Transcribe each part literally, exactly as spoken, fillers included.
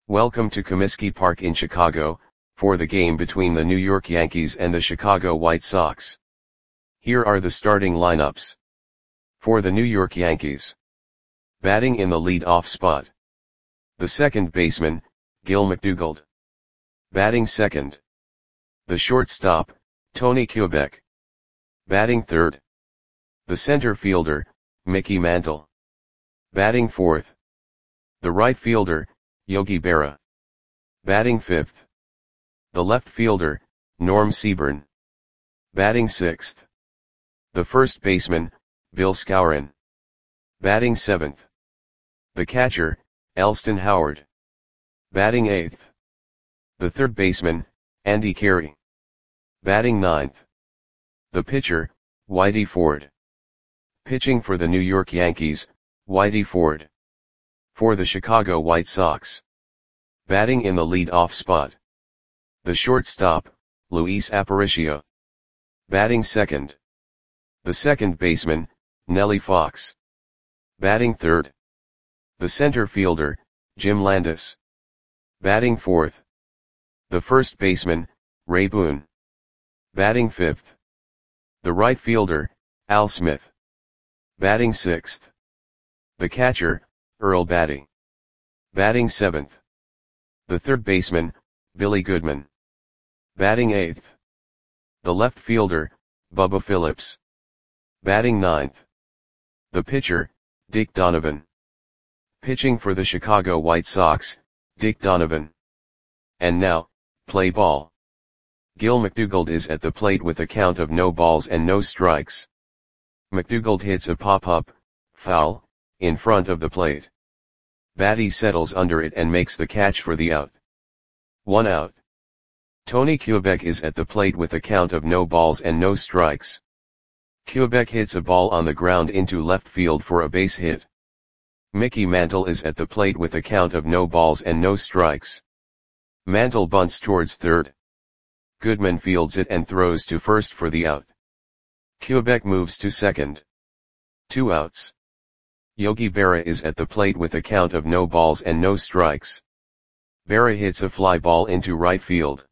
Welcome to Comiskey Park in Chicago, for the game between the New York Yankees and the Chicago White Sox. Here are the starting lineups. For the New York Yankees. Batting in the lead-off spot. The second baseman, Gil McDougald. Batting second. The shortstop, Tony Kubek. Batting third. The center fielder, Mickey Mantle. Batting fourth. The right fielder, Yogi Berra. Batting fifth. The left fielder, Norm Seaborn. Batting sixth. The first baseman, Bill Skowron. Batting seventh. The catcher, Elston Howard. Batting eighth. The third baseman, Andy Carey. Batting ninth. The pitcher, Whitey Ford. Pitching for the New York Yankees, Whitey Ford. For the Chicago White Sox. Batting in the lead-off spot. The shortstop, Luis Aparicio. Batting second. The second baseman, Nellie Fox. Batting third. The center fielder, Jim Landis. Batting fourth. The first baseman, Ray Boone. Batting fifth. The right fielder, Al Smith. Batting sixth. The catcher, Earl Batty. Batting seventh. The third baseman, Billy Goodman. Batting eighth. The left fielder, Bubba Phillips. Batting ninth. The pitcher, Dick Donovan. Pitching for the Chicago White Sox, Dick Donovan. And now, play ball. Gil McDougald is at the plate with a count of no balls and no strikes. McDougald hits a pop-up, foul, in front of the plate. Batty settles under it and makes the catch for the out. One out. Tony Kubek is at the plate with a count of no balls and no strikes. Kubek hits a ball on the ground into left field for a base hit. Mickey Mantle is at the plate with a count of no balls and no strikes. Mantle bunts towards third. Goodman fields it and throws to first for the out. Kubek moves to second. Two outs. Yogi Berra is at the plate with a count of no balls and no strikes. Berra hits a fly ball into right field.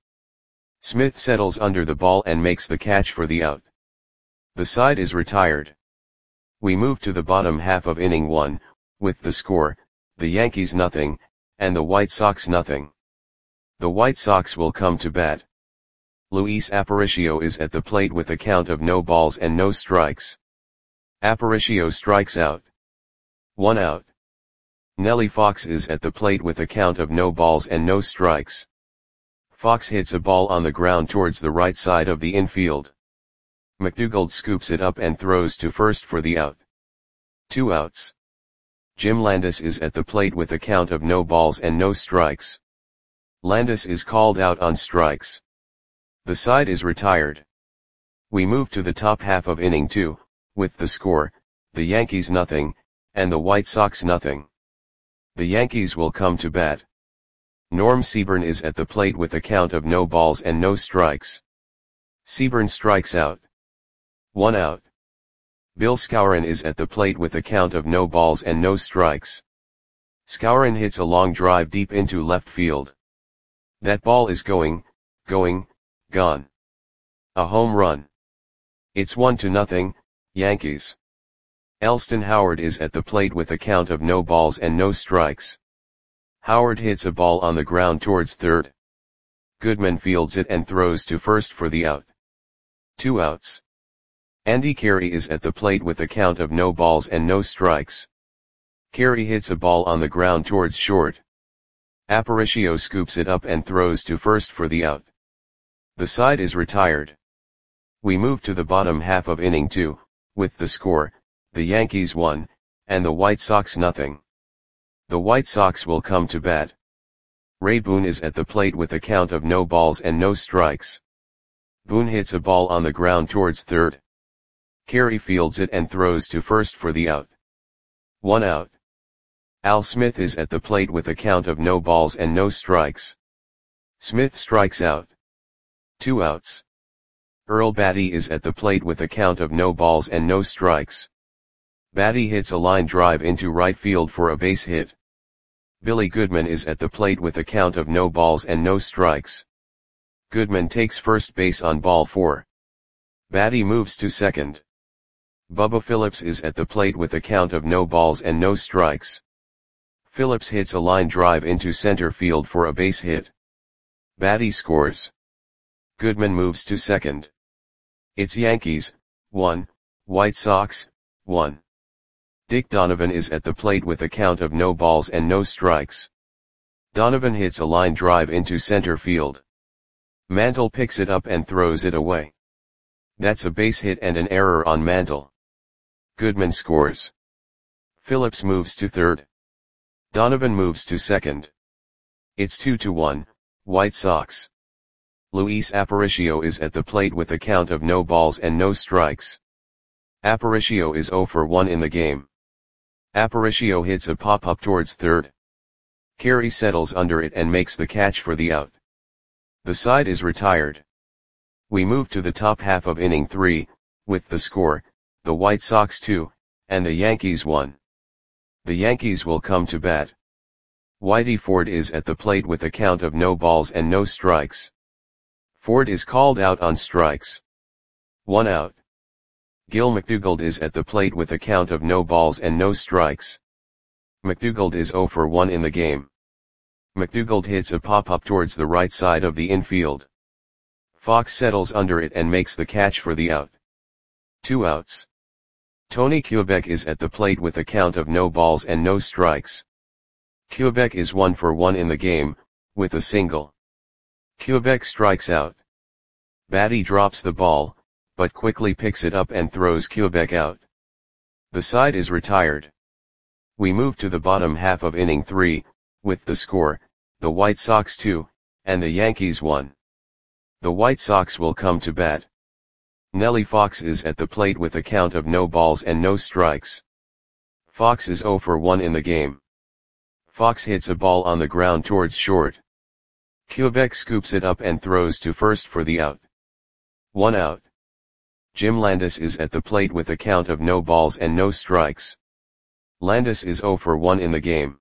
Smith settles under the ball and makes the catch for the out. The side is retired. We move to the bottom half of inning one, with the score, the Yankees nothing, and the White Sox nothing. The White Sox will come to bat. Luis Aparicio is at the plate with a count of no balls and no strikes. Aparicio strikes out. One out. Nellie Fox is at the plate with a count of no balls and no strikes. Fox hits a ball on the ground towards the right side of the infield. McDougald scoops it up and throws to first for the out. Two outs. Jim Landis is at the plate with a count of no balls and no strikes. Landis is called out on strikes. The side is retired. We move to the top half of inning two, with the score, the Yankees nothing, and the White Sox nothing. The Yankees will come to bat. Norm Seaborn is at the plate with a count of no balls and no strikes. Seaborn strikes out. One out. Bill Skowron is at the plate with a count of no balls and no strikes. Skowron hits a long drive deep into left field. That ball is going, going, gone. A home run. It's one to nothing, Yankees. Elston Howard is at the plate with a count of no balls and no strikes. Howard hits a ball on the ground towards third. Goodman fields it and throws to first for the out. Two outs. Andy Carey is at the plate with a count of no balls and no strikes. Carey hits a ball on the ground towards short. Aparicio scoops it up and throws to first for the out. The side is retired. We move to the bottom half of inning two, with the score, the Yankees one, and the White Sox nothing. The White Sox will come to bat. Ray Boone is at the plate with a count of no balls and no strikes. Boone hits a ball on the ground towards third. Carey fields it and throws to first for the out. One out. Al Smith is at the plate with a count of no balls and no strikes. Smith strikes out. Two outs. Earl Batty is at the plate with a count of no balls and no strikes. Batty hits a line drive into right field for a base hit. Billy Goodman is at the plate with a count of no balls and no strikes. Goodman takes first base on ball four. Battey moves to second. Bubba Phillips is at the plate with a count of no balls and no strikes. Phillips hits a line drive into center field for a base hit. Battey scores. Goodman moves to second. It's Yankees, one, White Sox, one. Dick Donovan is at the plate with a count of no balls and no strikes. Donovan hits a line drive into center field. Mantle picks it up and throws it away. That's a base hit and an error on Mantle. Goodman scores. Phillips moves to third. Donovan moves to second. It's two to one, White Sox. Luis Aparicio is at the plate with a count of no balls and no strikes. Aparicio is zero for one in the game. Aparicio hits a pop-up towards third. Carey settles under it and makes the catch for the out. The side is retired. We move to the top half of inning three, with the score, the White Sox two, and the Yankees one. The Yankees will come to bat. Whitey Ford is at the plate with a count of no balls and no strikes. Ford is called out on strikes. One out. Gil McDougald is at the plate with a count of no balls and no strikes. McDougald is zero for one in the game. McDougald hits a pop-up towards the right side of the infield. Fox settles under it and makes the catch for the out. Two outs. Tony Kubek is at the plate with a count of no balls and no strikes. Kubek is one for one in the game, with a single. Kubek strikes out. Battey drops the ball, but quickly picks it up and throws Kubek out. The side is retired. We move to the bottom half of inning three, with the score, the White Sox two, and the Yankees one. The White Sox will come to bat. Nellie Fox is at the plate with a count of no balls and no strikes. Fox is zero for one in the game. Fox hits a ball on the ground towards short. Kubek scoops it up and throws to first for the out. One out. Jim Landis is at the plate with a count of no balls and no strikes. Landis is zero for one in the game.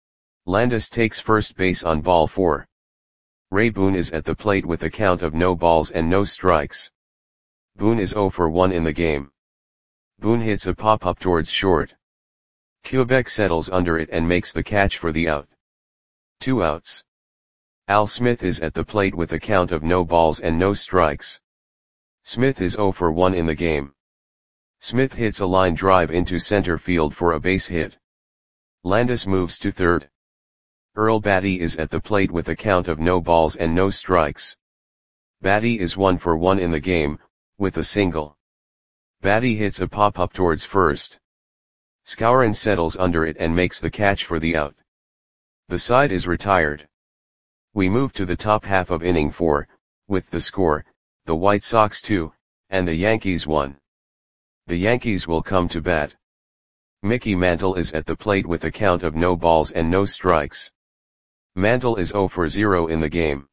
Landis takes first base on ball four. Ray Boone is at the plate with a count of no balls and no strikes. Boone is zero for one in the game. Boone hits a pop-up towards short. Kubek settles under it and makes the catch for the out. Two outs. Al Smith is at the plate with a count of no balls and no strikes. Smith is zero for one in the game. Smith hits a line drive into center field for a base hit. Landis moves to third. Earl Battey is at the plate with a count of no balls and no strikes. Battey is one for one in the game, with a single. Battey hits a pop-up towards first. Skowron settles under it and makes the catch for the out. The side is retired. We move to the top half of inning four, with the score, the White Sox two, and the Yankees one. The Yankees will come to bat. Mickey Mantle is at the plate with a count of no balls and no strikes. Mantle is zero for zero in the game.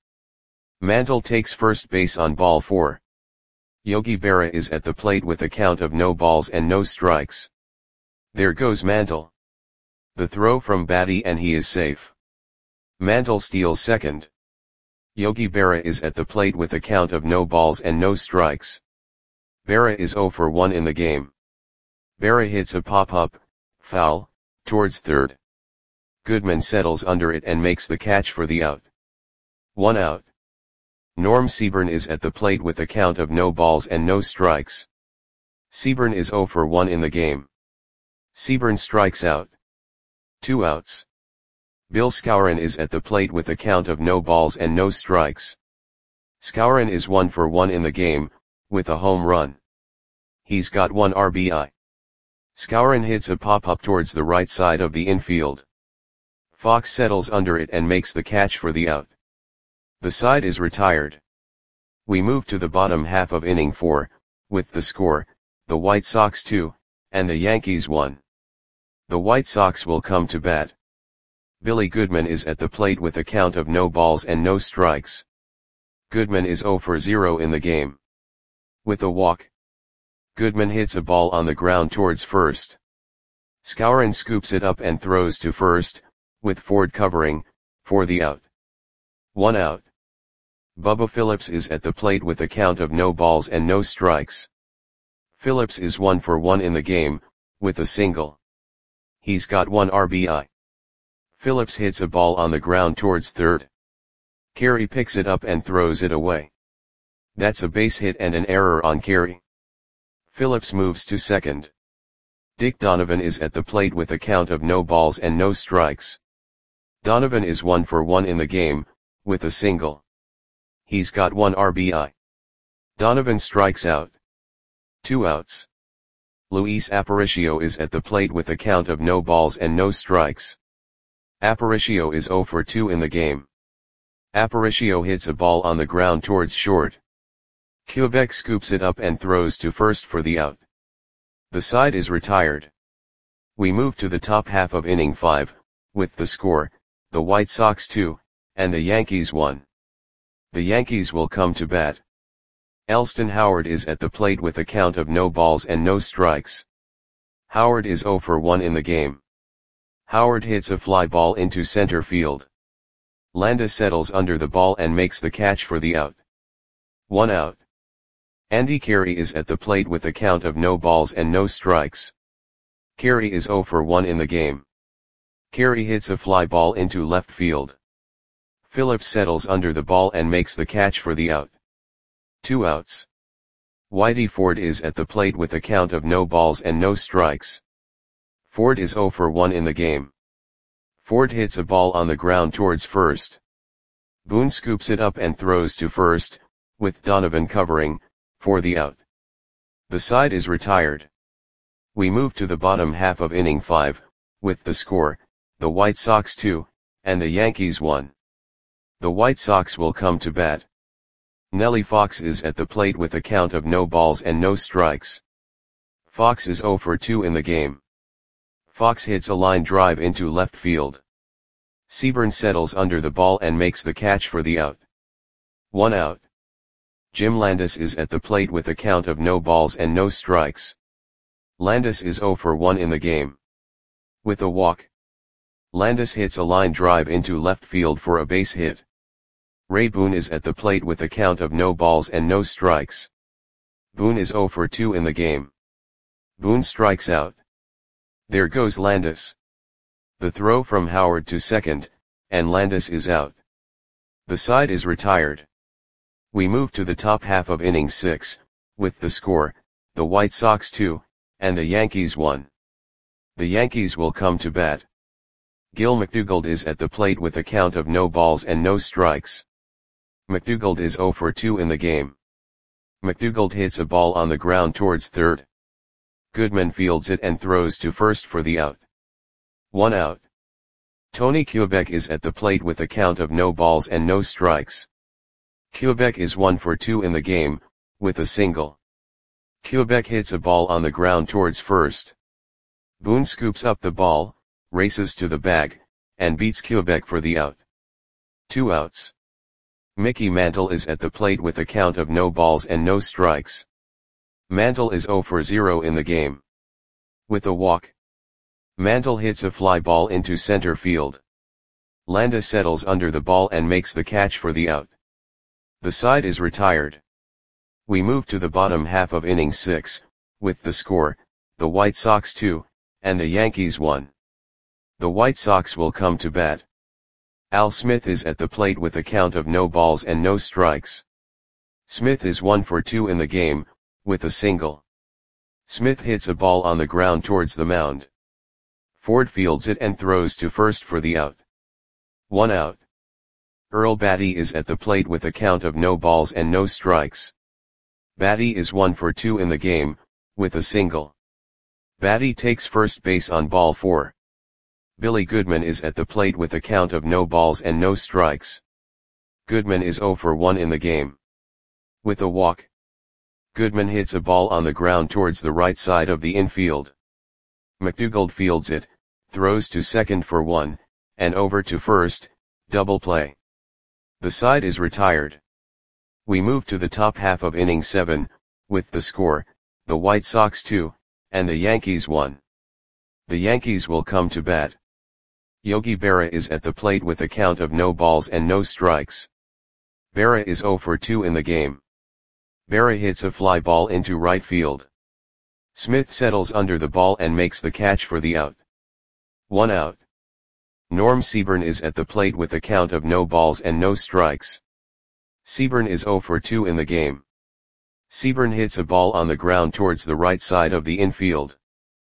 Mantle takes first base on ball four. Yogi Berra is at the plate with a count of no balls and no strikes. There goes Mantle. The throw from Battey and he is safe. Mantle steals second. Yogi Berra is at the plate with a count of no balls and no strikes. Berra is zero for one in the game. Berra hits a pop-up, foul, towards third. Goodman settles under it and makes the catch for the out. One out. Norm Seaburn is at the plate with a count of no balls and no strikes. Seaburn is zero for one in the game. Seaburn strikes out. Two outs. Bill Skowron is at the plate with a count of no balls and no strikes. Skowron is one for one in the game, with a home run. He's got one R B I. Skowron hits a pop-up towards the right side of the infield. Fox settles under it and makes the catch for the out. The side is retired. We move to the bottom half of inning four, with the score, the White Sox two, and the Yankees one. The White Sox will come to bat. Billy Goodman is at the plate with a count of no balls and no strikes. Goodman is zero for zero in the game. With a walk. Goodman hits a ball on the ground towards first. Skowron scoops it up and throws to first, with Ford covering, for the out. One out. Bubba Phillips is at the plate with a count of no balls and no strikes. Phillips is one for one in the game, with a single. He's got one R B I. Phillips hits a ball on the ground towards third. Carey picks it up and throws it away. That's a base hit and an error on Carey. Phillips moves to second. Dick Donovan is at the plate with a count of no balls and no strikes. Donovan is one for one in the game, with a single. He's got one R B I. Donovan strikes out. Two outs. Luis Aparicio is at the plate with a count of no balls and no strikes. Aparicio is zero for two in the game. Aparicio hits a ball on the ground towards short. Quebec scoops it up and throws to first for the out. The side is retired. We move to the top half of inning five, with the score, the White Sox two, and the Yankees one. The Yankees will come to bat. Elston Howard is at the plate with a count of no balls and no strikes. Howard is zero for one in the game. Howard hits a fly ball into center field. Landis settles under the ball and makes the catch for the out. One out. Andy Carey is at the plate with a count of no balls and no strikes. Carey is zero for one in the game. Carey hits a fly ball into left field. Phillips settles under the ball and makes the catch for the out. Two outs. Whitey Ford is at the plate with a count of no balls and no strikes. Ford is zero for one in the game. Ford hits a ball on the ground towards first. Boone scoops it up and throws to first, with Donovan covering, for the out. The side is retired. We move to the bottom half of inning five, with the score, the White Sox two, and the Yankees one. The White Sox will come to bat. Nellie Fox is at the plate with a count of no balls and no strikes. Fox is zero for two in the game. Fox hits a line drive into left field. Seaburn settles under the ball and makes the catch for the out. One out. Jim Landis is at the plate with a count of no balls and no strikes. Landis is zero for one in the game. With a walk. Landis hits a line drive into left field for a base hit. Ray Boone is at the plate with a count of no balls and no strikes. Boone is zero for two in the game. Boone strikes out. There goes Landis. The throw from Howard to second, and Landis is out. The side is retired. We move to the top half of inning six, with the score, the White Sox two, and the Yankees one. The Yankees will come to bat. Gil McDougald is at the plate with a count of no balls and no strikes. McDougald is zero for two in the game. McDougald hits a ball on the ground towards third. Goodman fields it and throws to first for the out. One out. Tony Quebec is at the plate with a count of no balls and no strikes. Quebec is one for two in the game, with a single. Quebec hits a ball on the ground towards first. Boone scoops up the ball, races to the bag, and beats Quebec for the out. Two outs. Mickey Mantle is at the plate with a count of no balls and no strikes. Mantle is zero for zero in the game. With a walk. Mantle hits a fly ball into center field. Landis settles under the ball and makes the catch for the out. The side is retired. We move to the bottom half of inning six, with the score, the White Sox two, and the Yankees one. The White Sox will come to bat. Al Smith is at the plate with a count of no balls and no strikes. Smith is one for two in the game, with a single. Smith hits a ball on the ground towards the mound. Ford fields it and throws to first for the out. One out. Earl Batty is at the plate with a count of no balls and no strikes. Batty is one for two in the game, with a single. Batty takes first base on ball four. Billy Goodman is at the plate with a count of no balls and no strikes. Goodman is zero for one in the game. With a walk. Goodman hits a ball on the ground towards the right side of the infield. McDougald fields it, throws to second for one, and over to first, double play. The side is retired. We move to the top half of inning seven, with the score, the White Sox two, and the Yankees one. The Yankees will come to bat. Yogi Berra is at the plate with a count of no balls and no strikes. Berra is zero for two in the game. Berra hits a fly ball into right field. Smith settles under the ball and makes the catch for the out. One out. Norm Seaburn is at the plate with a count of no balls and no strikes. Seaburn is zero for two in the game. Seaburn hits a ball on the ground towards the right side of the infield.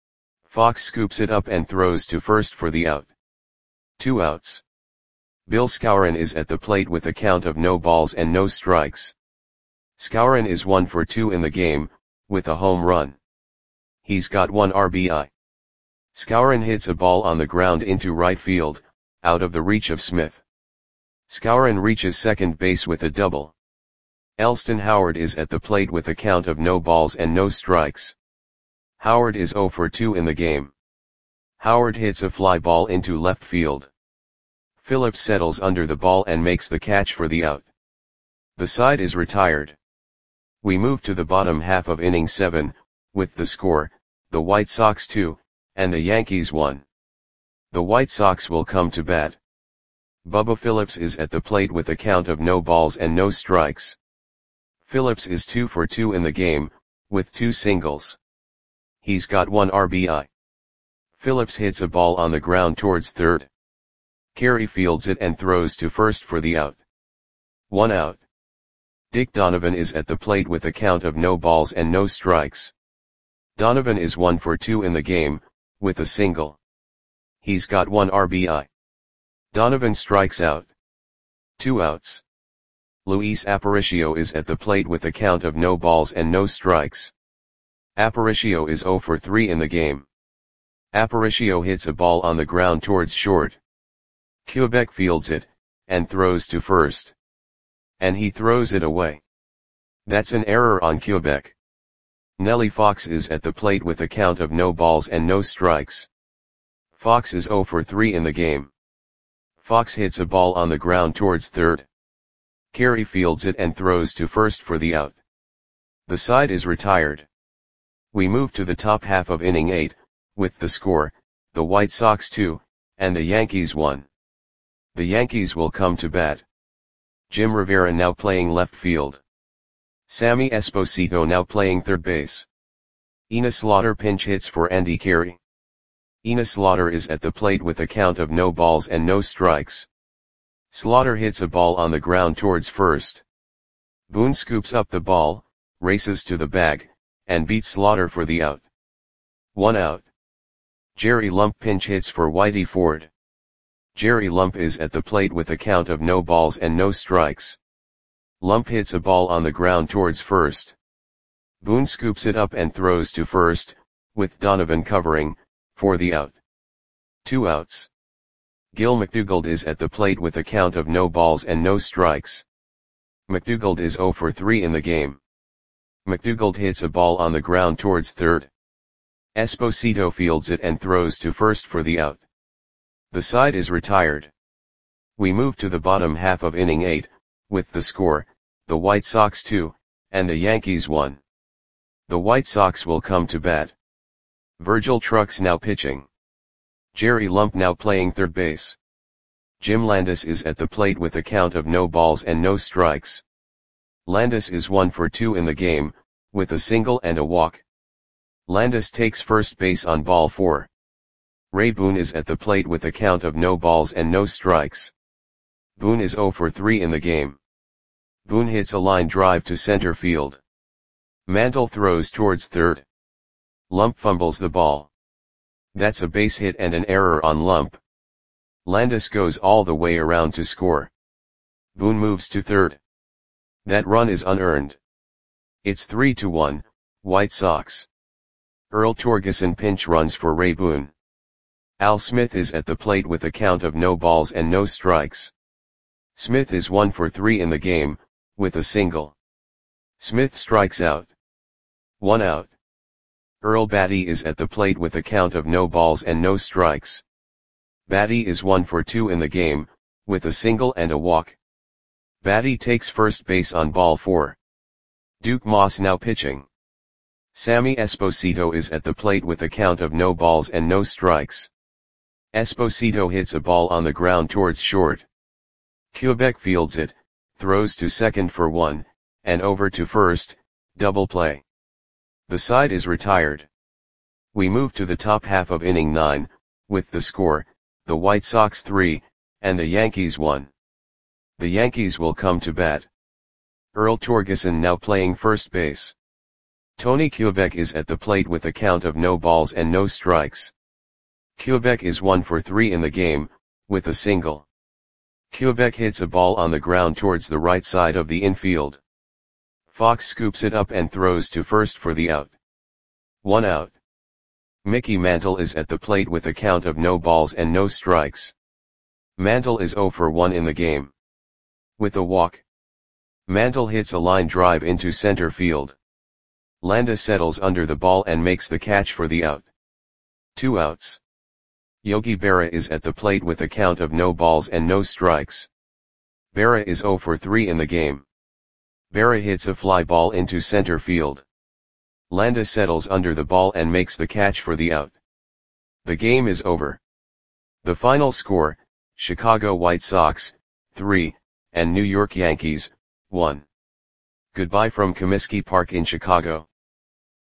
Fox scoops it up and throws to first for the out. Two outs. Bill Skowron is at the plate with a count of no balls and no strikes. Skowron is one for two in the game, with a home run. He's got one R B I. Skowron hits a ball on the ground into right field, out of the reach of Smith. Skowron reaches second base with a double. Elston Howard is at the plate with a count of no balls and no strikes. Howard is zero for two in the game. Howard hits a fly ball into left field. Phillips settles under the ball and makes the catch for the out. The side is retired. We move to the bottom half of inning seven, with the score, the White Sox two, and the Yankees one. The White Sox will come to bat. Bubba Phillips is at the plate with a count of no balls and no strikes. Phillips is two for two in the game, with two singles. He's got one R B I. Phillips hits a ball on the ground towards third. Carey fields it and throws to first for the out. One out. Dick Donovan is at the plate with a count of no balls and no strikes. Donovan is one for two in the game, with a single. He's got one R B I. Donovan strikes out. Two outs. Luis Aparicio is at the plate with a count of no balls and no strikes. Aparicio is zero for three in the game. Aparicio hits a ball on the ground towards short. Quebec fields it, and throws to first. And he throws it away. That's an error on Quebec. Nellie Fox is at the plate with a count of no balls and no strikes. Fox is zero for three in the game. Fox hits a ball on the ground towards third. Carey fields it and throws to first for the out. The side is retired. We move to the top half of inning eight, with the score, the White Sox two, and the Yankees one. The Yankees will come to bat. Jim Rivera now playing left field. Sammy Esposito now playing third base. Ina Slaughter pinch hits for Andy Carey. Ina Slaughter is at the plate with a count of no balls and no strikes. Slaughter hits a ball on the ground towards first. Boone scoops up the ball, races to the bag, and beats Slaughter for the out. One out. Jerry Lump pinch hits for Whitey Ford. Jerry Lump is at the plate with a count of no balls and no strikes. Lump hits a ball on the ground towards first. Boone scoops it up and throws to first, with Donovan covering, for the out. Two outs. Gil McDougald is at the plate with a count of no balls and no strikes. McDougald is zero for three in the game. McDougald hits a ball on the ground towards third. Esposito fields it and throws to first for the out. The side is retired. We move to the bottom half of inning eight, with the score, the White Sox two, and the Yankees one. The White Sox will come to bat. Virgil Trucks now pitching. Jerry Lump now playing third base. Jim Landis is at the plate with a count of no balls and no strikes. Landis is one for two in the game, with a single and a walk. Landis takes first base on ball four. Ray Boone is at the plate with a count of no balls and no strikes. Boone is zero for three in the game. Boone hits a line drive to center field. Mantle throws towards third. Lump fumbles the ball. That's a base hit and an error on Lump. Landis goes all the way around to score. Boone moves to third. That run is unearned. It's three to one, White Sox. Earl Torgeson pinch runs for Ray Boone. Al Smith is at the plate with a count of no balls and no strikes. Smith is one for three in the game, with a single. Smith strikes out. One out. Earl Batty is at the plate with a count of no balls and no strikes. Batty is one for two in the game, with a single and a walk. Batty takes first base on ball four. Duke Moss now pitching. Sammy Esposito is at the plate with a count of no balls and no strikes. Esposito hits a ball on the ground towards short. Quebec fields it, throws to second for one, and over to first, double play. The side is retired. We move to the top half of inning nine, with the score, the White Sox three, and the Yankees one. The Yankees will come to bat. Earl Torgeson now playing first base. Tony Quebec is at the plate with a count of no balls and no strikes. Quebec is one for three in the game, with a single. Quebec hits a ball on the ground towards the right side of the infield. Fox scoops it up and throws to first for the out. One out. Mickey Mantle is at the plate with a count of no balls and no strikes. Mantle is zero for one in the game. With a walk. Mantle hits a line drive into center field. Landa settles under the ball and makes the catch for the out. Two outs. Yogi Berra is at the plate with a count of no balls and no strikes. Berra is zero for three in the game. Berra hits a fly ball into center field. Landa settles under the ball and makes the catch for the out. The game is over. The final score, Chicago White Sox, three, and New York Yankees, one. Goodbye from Comiskey Park in Chicago.